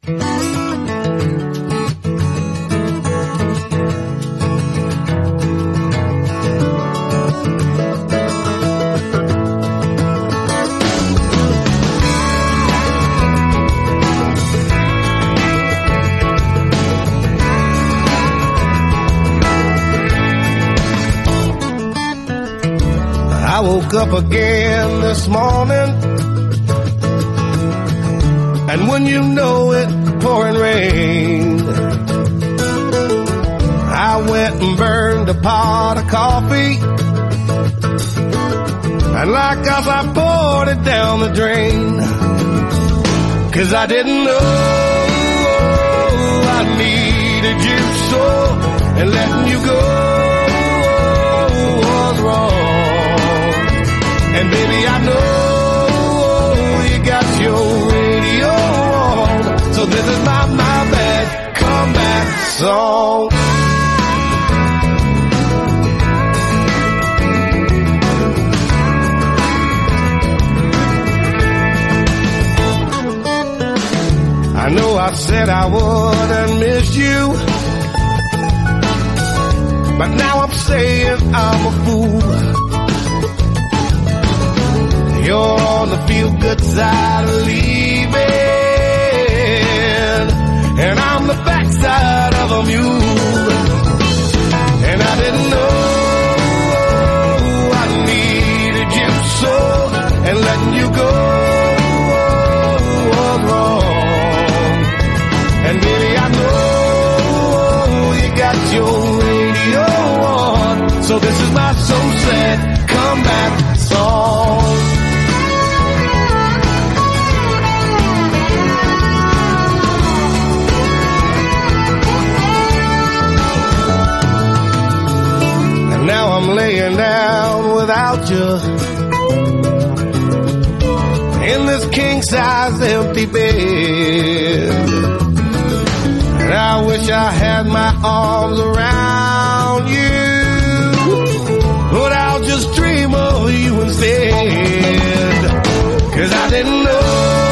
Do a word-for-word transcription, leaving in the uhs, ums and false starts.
I woke up again this morning, and when you know it, pouring rain. I went and burned a pot of coffee, and like us I poured it down the drain. Cause I didn't know I needed you so, and letting you go was wrong. And baby, I know you got your radio on, so this is my, my bad comeback song. I know I said I wouldn't miss you, but now I'm saying I'm a fool. You're on the feel-good side of leaving, and I'm the backside of a mule. And I didn't know I needed you so, and letting you go was wrong. And baby, I know you got your radio on, so this is my so sad comeback song. Now I'm laying down without you in this king-size empty bed, and I wish I had my arms around you, but I'll just dream of you instead. Cause I didn't know